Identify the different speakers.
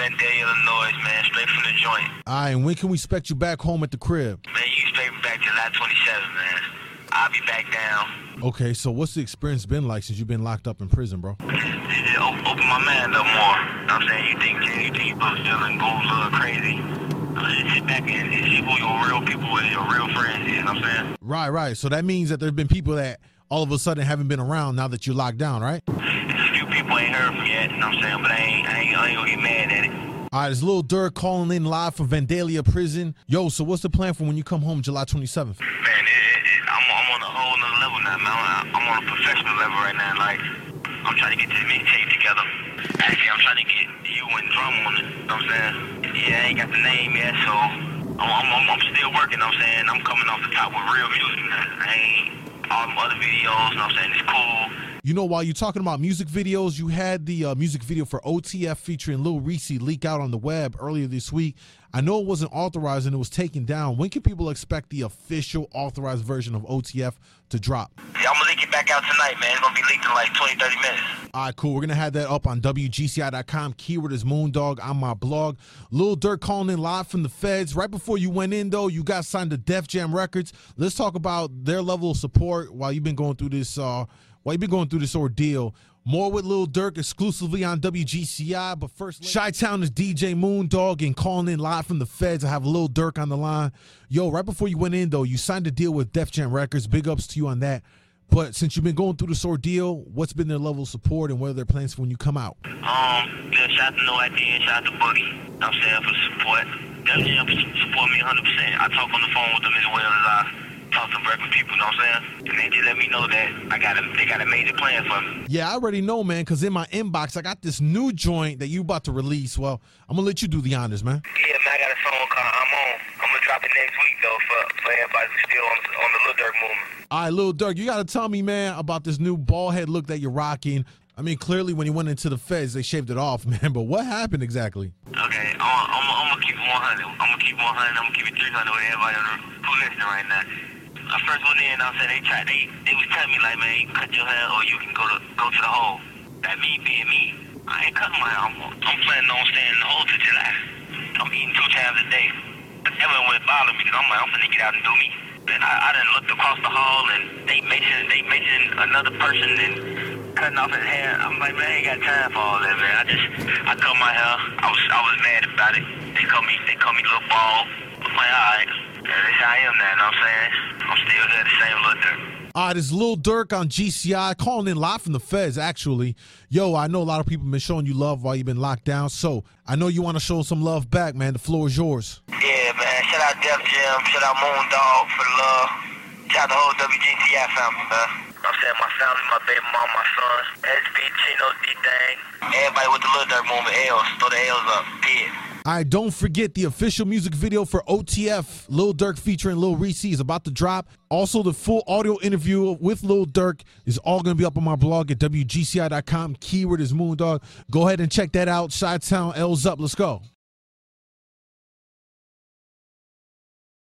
Speaker 1: Vandalia, Illinois, man. Straight from the joint.
Speaker 2: All right, and when can we expect you back home at the crib?
Speaker 1: Man, you expect me back July 27th, man. I'll be back down.
Speaker 2: Okay, so what's the experience been like since you've been locked up in prison, bro?
Speaker 1: It open my mind up more. You know what I'm saying? You think you supposed to feeling go a little crazy. Sit back and see who your real people is, your real friends, you know what I'm saying?
Speaker 2: Right. So that means that there have been people that all of a sudden haven't been around now that you're locked down, right?
Speaker 1: A few people ain't heard from yet, you know what I'm saying? But I ain't gonna get mad at it.
Speaker 2: All right, it's Lil Durk calling in live from Vandalia Prison. Yo, so what's the plan for when you come home July 27th?
Speaker 1: Man, I'm on a whole nother level now, man. I'm on a professional level right now. Like, I'm trying to get this mixtape together. Actually, I'm trying to get you and Drum on it, you know what I'm saying? Yeah, I ain't got the name yet, so I'm still working, you know what I'm saying? I'm coming off the top with real music now. I ain't all them other videos, you know what I'm saying? It's cool.
Speaker 2: You know, while you're talking about music videos, you had the music video for OTF featuring Lil Reese leak out on the web earlier this week. I know it wasn't authorized and it was taken down. When can people expect the official authorized version of OTF to drop?
Speaker 1: Yeah, I'm gonna leak it back out tonight, man. It's gonna be leaked in like 20, 30 minutes.
Speaker 2: All right, cool. We're going to have that up on WGCI.com. Keyword is Moondog on my blog. Lil Durk calling in live from the feds. Right before you went in, though, you got signed to Def Jam Records. let's talk about their level of support while you've been going through this ordeal. More with Lil Durk exclusively on WGCI. But first, Chi-Town is DJ Moondog and calling in live from the feds. I have Lil Durk on the line. Yo, right before you went in, though, you signed a deal with Def Jam Records. Big ups to you on that. But since you've been going through this ordeal, what's been their level of support and what are their plans for when you come out?
Speaker 1: Yeah, shout out to No ID and shout out to Boogie. You know what I'm saying, for the support. Def Jam support me 100%. I talk on the phone with them as well as I talk to regular people, you know what I'm saying? And they just let me know that they got a major plan for me.
Speaker 2: Yeah, I already know, man, because in my inbox, I got this new joint that you about to release. Well, I'm going to let you do the honors, man.
Speaker 1: Yeah, man, I got a song called I'm On. I'm going to drop it next week, though, for everybody who's still on the Lil Durk movement.
Speaker 2: All right, Lil Durk, you got to tell me, man, about this new bald head look that you're rocking. I mean, clearly when you went into the feds, they shaved it off, man, but what happened exactly?
Speaker 1: Okay, I'm going to keep it 100. I'm going to keep it 100. I'm going to keep it 300 with everybody who's listening right now. I first went in, I said they was telling me like, man, you can cut your hair or you can go to the hole. That me being me, I ain't cutting my hair. I'm planning on staying in the hole till July. I'm eating 2 times a day. That wouldn't bother me because I'm finna get out and do me. And I done looked across the hall and they mentioned another person and cutting off his hair. I'm like, man, I ain't got time for all that, man. I cut my hair. I was mad about it. They call me Lil Bald. I'm like, all right. That's how I am now, you know what I'm saying? I'm still here, the same Lil Durk.
Speaker 2: All right, this Lil Durk on GCI calling in live from the feds, actually. Yo, I know a lot of people have been showing you love while you've been locked down, so I know you want to show some love back, man. The floor is yours.
Speaker 1: Yeah, man. Shout out Def Jam. Shout out Moondog for the love. Shout out the whole WGCI family, man. I'm saying my family, my baby mom, my sons, SB, Chino, D-Thing. Everybody with the Lil Durk movement, L's. Throw the L's up. Peace.
Speaker 2: All right, don't forget the official music video for OTF, Lil Durk featuring Lil Reese is about to drop. Also, the full audio interview with Lil Durk is all going to be up on my blog at WGCI.com. Keyword is Moondog. Go ahead and check that out. Chi-Town, L's up. Let's go.